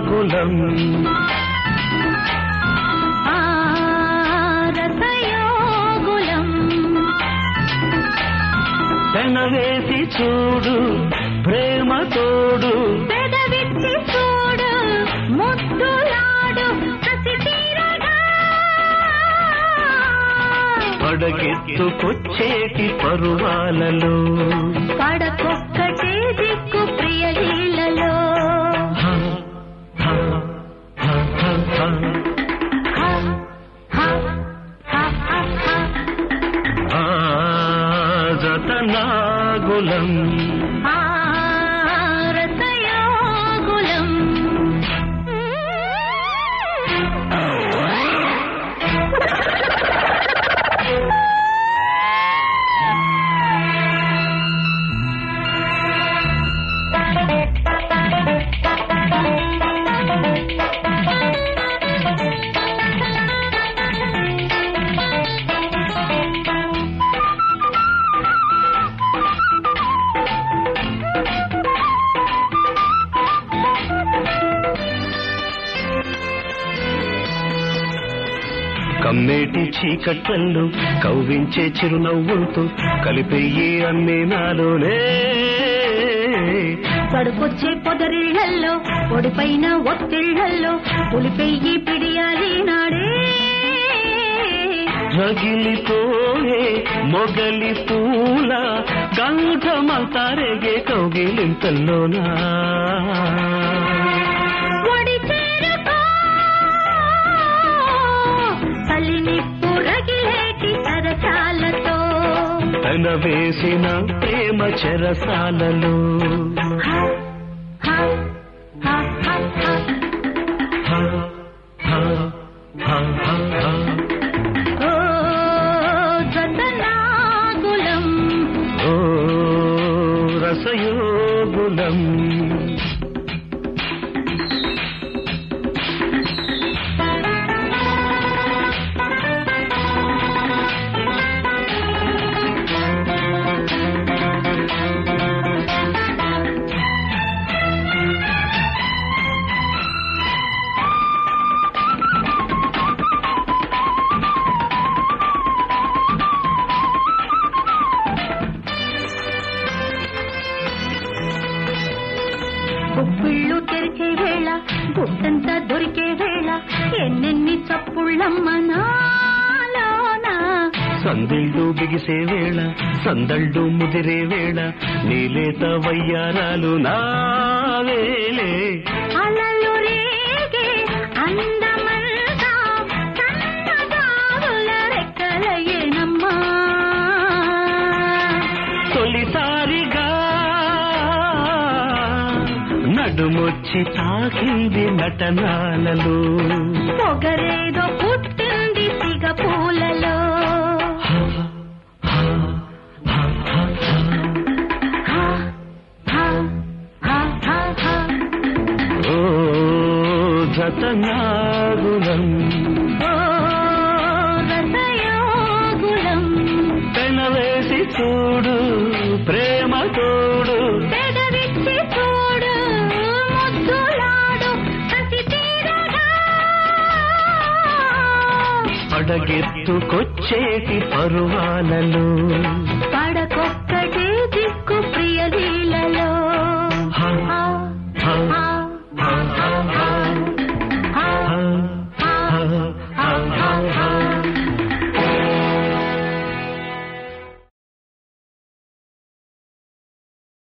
రసనాగులం రసయోగులం పెనవేసి చూడు ప్రేమ తోడు పెదవిచ్చి చూడు ముద్దులాడు కసి తీరగా పడకెత్తుకొచ్చేటి పరువాలలో పడకొక్కటే దిక్కు ప్రియలీలలో జతనాగులం రసయోగులం కమ్మేటి చీకట్లల్లో కవ్వించే చిరునవ్వులతో కలిపేయి అన్నీ నాలోనే పడుకొచ్చే పొదరిళ్లల్లో ఒడిపైన ఒత్తిళ్లల్లో పులిపెయ్యి పిడియాలి నాడే రగిలిపోయే మొగలి పూల కంఠమంతా రేగే కౌగిలింతల్లోనా ఒడి చేరుకో తల్లినిప్పు రగిలేటి సరసాలతో తన వేసిన ప్రేమ చెరసాలలో రసనాగులం రసయోగులం గుప్పిళ్ళు తెరిచే వేళ గుట్టంతా దొరికే వేళ ఎన్నెన్ని చప్పుళ్ళమ్మ నాలోనా సందిళ్ళు బిగిసే వేళ సందళ్ళు ముదిరే వేళ నీలేత వయ్యారాలు నావేలే అలలు రేగే అందమంతా సన్నగావుల రెక్కలయేనమ్మా తొలిసారిగా నడుమొచ్చి తాకింది నటనాలలో పొగరేదో పుట్టింది సిగ పూలలో ఓ జతనాగులం రసయోగులం పెనవేసి చూడు ప్రేమ తోడు పెదవిచ్చి చూడు ముద్దులాడు కసి తీరగా పడగెత్తుకొచ్చేటి పరువాలలో పడకొక్కటే దిక్కు ప్రియలీలలో